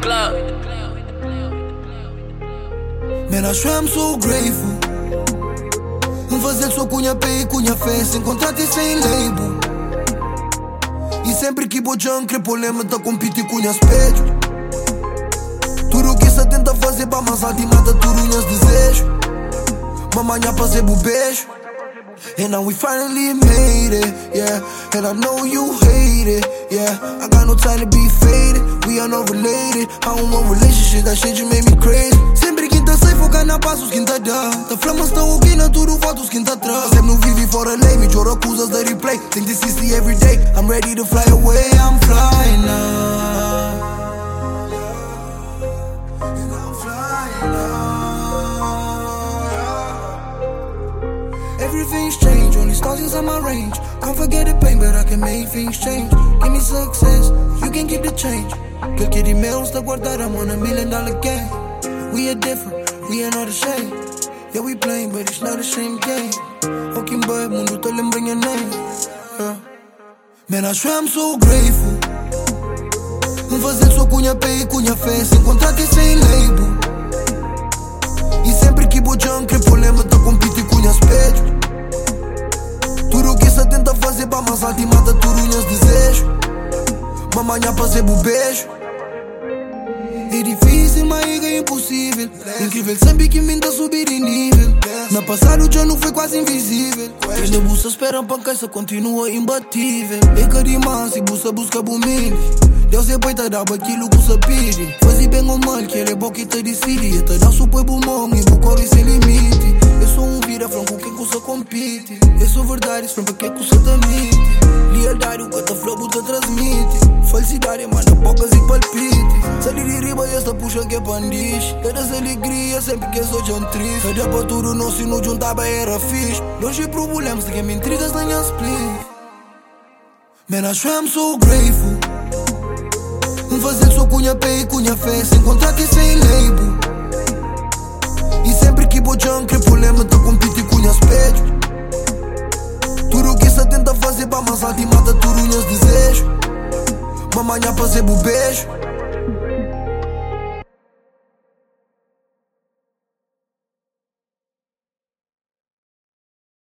club. Man, I swear I'm so grateful. Fazer só cunha pé e cunha fé, sem contrato e sem label. E sempre que vou junk, problema tá competir cunha espelho. Tudo que se tenta fazer pra mais alto e mata turunhas desejo. Mamanha fazer beijo. And now we finally made it, yeah. And I know you hate it, yeah. I got no time to be faded. We are not related. I don't want relationship, that shit just made me crazy. Sempre quinta sai focar na paz, os quinta dá. Da flama estão aqui na tudo, volta os quinta atrás. Sempre não vive fora lei, me choro acusas da replay. Think this is the everyday, I'm ready to fly away. I'm flying now. I'm flying now. Everything's changed, only stars inside my range. Can't forget the pain, but I can make things change. Give me success, you can keep the change. Girl, get emails that word that I'm on $1 million game. We are different, we are not ashamed. Yeah, we playing, but it's not a shame game. Fucking boy, mundo te lembra your name. Man, I swear I'm so grateful. Fazer só cunha pé e cunha fé, sem contrato e sem label. E sempre que vou junk, problema tá competir cunha espelho. Tudo que se tenta fazer pra mais alto e mata turunhas desejo. Mamanha fazer beijo. É difícil, mas é impossível. Incrível, sempre que minta subir de nível. Na passado já não foi quase invisível. Quem de busca espera pra casa continua imbatível. Beca demais e busca bomilho. Deus é boi, te dá aquilo que você pede. Fazer bem ou mal, que ele é bom que te decide. Te dá super bom e o corre sem limite. Eu sou vira franco, quem que você compete. Eu sou verdade, sempre que você te admite. Lealdade, o que te flow te transmite. Falsidade, manda bocas e palpite. Salir de riba e esta puxa que é pandiche. É das alegria, sempre que sou tão triste. Cadê pra tudo não se não juntava era fixe. Longe problemas, de que me intrigas na minha split. Man, I swear I'm so grateful. Fazer só cunha pé e cunha fé, sem contrato e sem label. E sempre que vou junk, problema tá competir cunha espelho. Tudo que se tenta fazer pra mais alto e mata turunhas desejo. Mamanha fazer beijo.